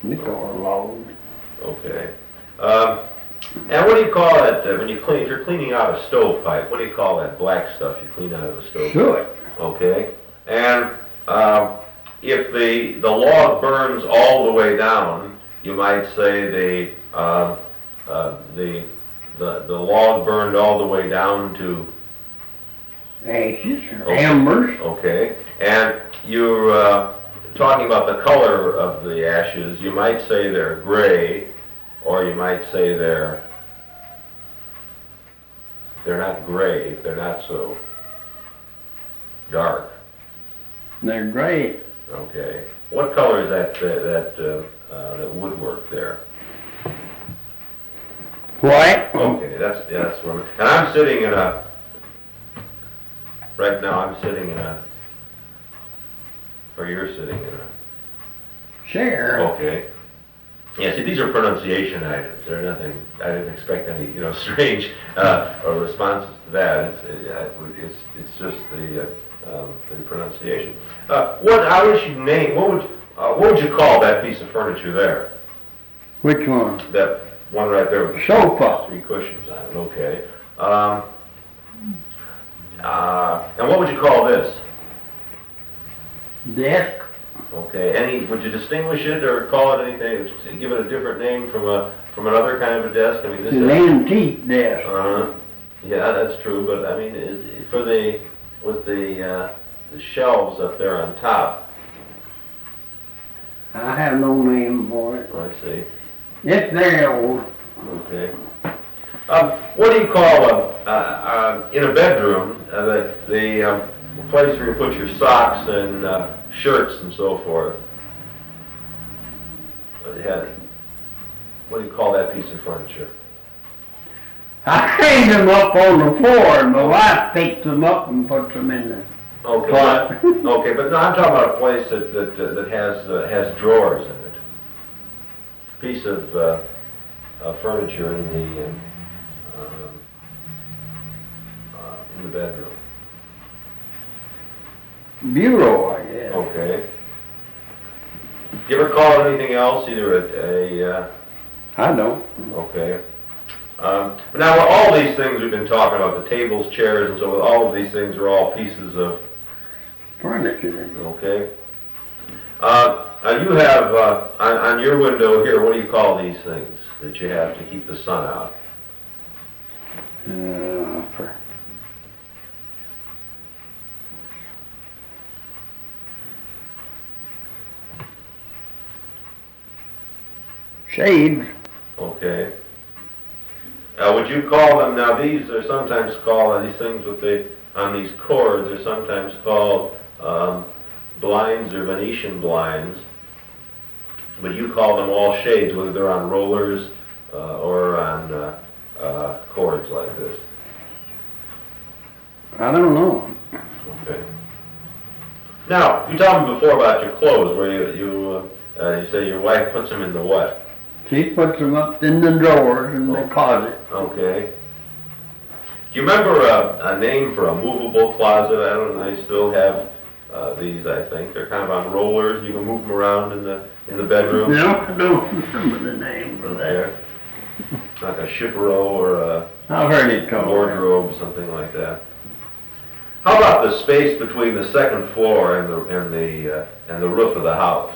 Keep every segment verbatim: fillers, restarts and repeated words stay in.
They call it logs. Okay. Um, and what do you call it uh, when you clean? If you're cleaning out a stovepipe, what do you call that black stuff you clean out of a stovepipe? Suet. Okay. And um, if the the log burns all the way down, you might say the uh, uh, the the the log burned all the way down to Ashes or Okay. embers. Okay. And you're uh, talking about the color of the ashes. You might say they're gray, or you might say they're they're not gray. They're not so dark. They're gray. Okay. What color is that uh, that uh, uh, that woodwork there? White. Okay, that's yeah, that's where. I'm, and I'm sitting in a. Right now, I'm sitting in a. Or you're sitting in a. Chair. Okay. Yeah, see, these are pronunciation items. They're nothing. I didn't expect any, you know, strange uh, or responses to that. It's it, it's it's just the uh, um, the pronunciation. Uh, what? How would you name? What would uh, what would you call that piece of furniture there? Which one? That one right there with the Sofa. three cushions on it. Okay. Um, uh, and what would you call this? Desk. Okay. Any? Would you distinguish it or call it anything? Give it a different name from a from another kind of a desk? I mean, this It's an is. antique desk. Uh huh. Yeah, that's true. But I mean, is, for the with the uh, the shelves up there on top. I have no name for it. I see. It's very old. Okay. Um, what do you call a, uh, uh, in a bedroom, uh, the, the um, place where you put your socks and uh, shirts and so forth? What do you have- what do you call that piece of furniture? I hang them up on the floor, and my wife picks them up and puts them in the Okay. closet. Okay, but no, I'm talking about a place that that, uh, that has uh, has drawers in it. Piece of uh, uh, furniture in the um, um, uh, in the bedroom. Bureau, I guess. Okay. You ever call it anything else? Either a, a uh, I don't. okay. Um, but now all these things we've been talking about, the tables, chairs, and so all of these things are all pieces of Furniture. okay. Uh, now you have uh, on, on your window here. What do you call these things that you have to keep the sun out? Uh, for shades. Okay. Uh, would you call them now? These are sometimes called uh, these things with the on these cords are sometimes called um, blinds or Venetian blinds. But you call them all shades, whether they're on rollers uh, or on uh, uh, cords like this. I don't know. Okay. Now, you told me before about your clothes, where you you uh, uh, you say your wife puts them in the what? She puts them up in the drawers in the closet. Okay. Do you remember a, a name for a movable closet? I don't know. They still have uh, these. I think they're kind of on rollers. You can move them around in the in the bedroom. No, I don't remember the name for that. There. Like a chiffero or a I've heard it called. wardrobe, something like that. How about the space between the second floor and the and the uh, and the roof of the house?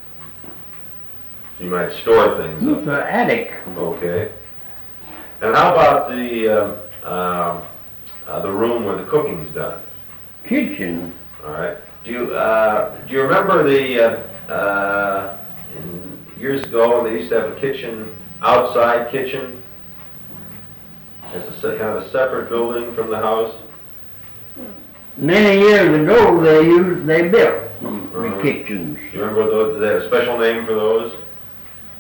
You might store things up. It's an attic. Okay. And how about the um, uh, uh, the room where the cooking's done? Kitchen. All right. Do you uh, do you remember the uh, uh, in years ago they used to have a kitchen, outside kitchen, as a se- kind of a separate building from the house? Many years ago, they used they built them, the Uh-huh. kitchens. Do you remember those? Did they have a special name for those?